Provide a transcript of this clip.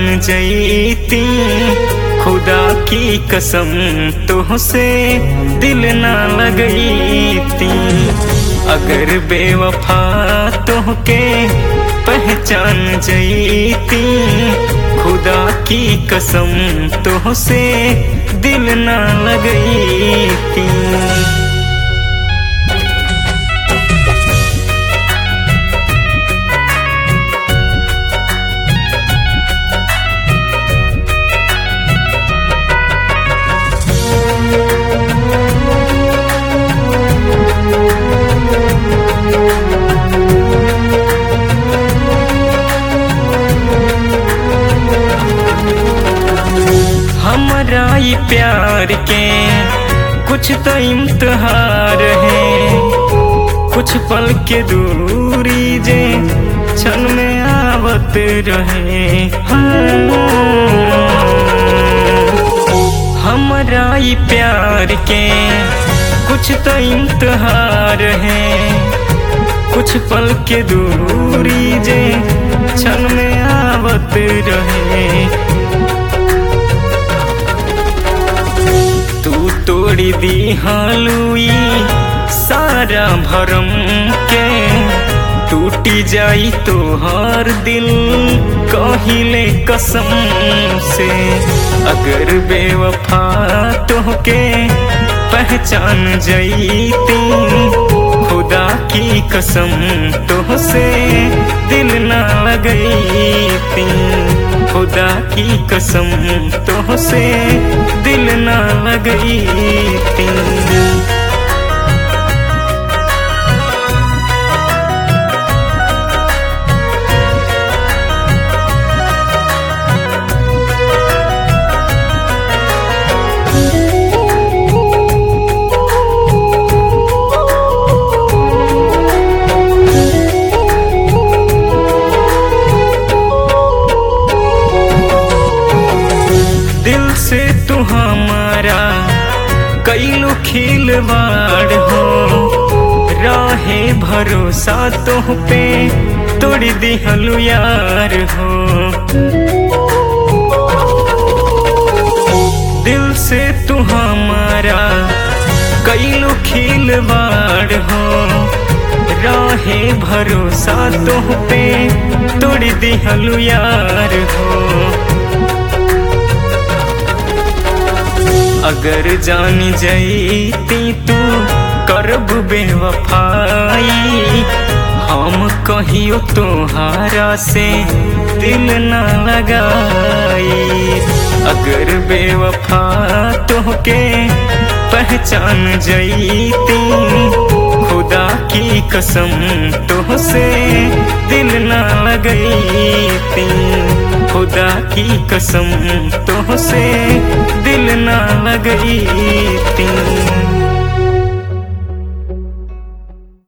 जईती, खुदा की कसम तुझसे दिल ना लगईती। अगर बेवफा तुहके पहचान जईती, खुदा की कसम तुझसे दिल ना लगईती। हमारा ये प्यार के कुछ तो इम्तिहान है, कुछ पल के दूरी जे क्षण में आवत रहे। हमारा ये प्यार के कुछ तो इम्तिहान है, कुछ पल के दूरी जे क्षण में आवत रहे। तू तोड़ी दी हालुई सारा भरम के, टूटी जाई तो हर दिल कहिले कसम से। अगर बेवफा तुहके पहचान जईती, खुदा की कसम तुझसे दिल ना लगईती। खुदा की कसम तुझसे दिल ना लगईती। दिल से तू हमारा कैलू खिलवाड़ हो, राहे भरोसा तुह पे तोड़ दिहलु यार हो। दिल से तू हमारा कैलू खिलवाड़ हो, राहे भरोसा तुह पे तोड़ दिहलु यार हो। अगर जान जईती तू करब बेवफाई, हम कहियो तोहारा से दिल ना लगाई। अगर बेवफा तुहके पहचान जईती, खुदा की कसम तुझसे दिल ना लगईती। खुदा की कसम तुझसे दिल ना लगईती।